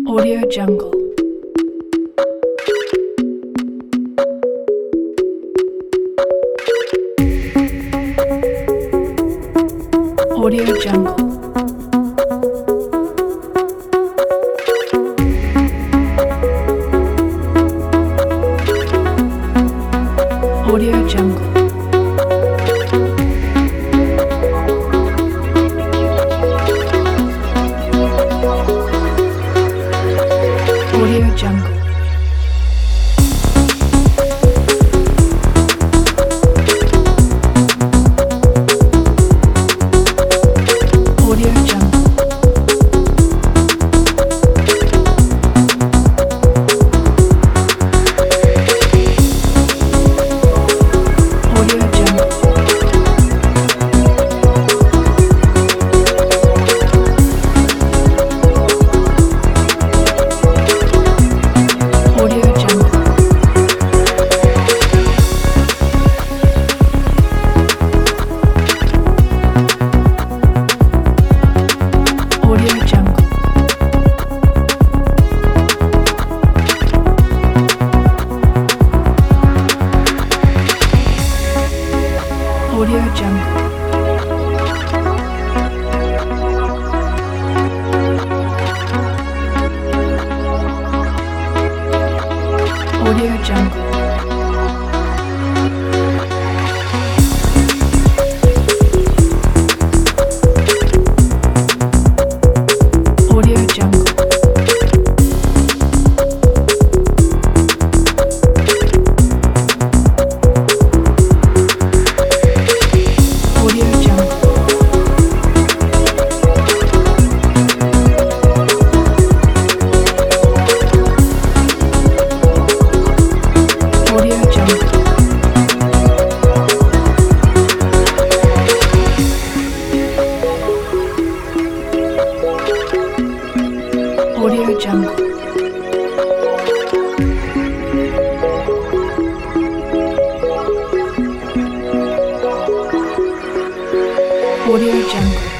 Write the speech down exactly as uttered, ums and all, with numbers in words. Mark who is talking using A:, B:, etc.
A: Audio Jungle. Audio Jungle. Audio Jungle. Audio Jungle. Audio Jungle. Audio Jungle. Audio Jungle. Audio Jungle. Audio Jungle. Audio Jungle. Audio Jungle. Audio Jungle. Audio Jungle. Audio Jungle. Audio Jungle.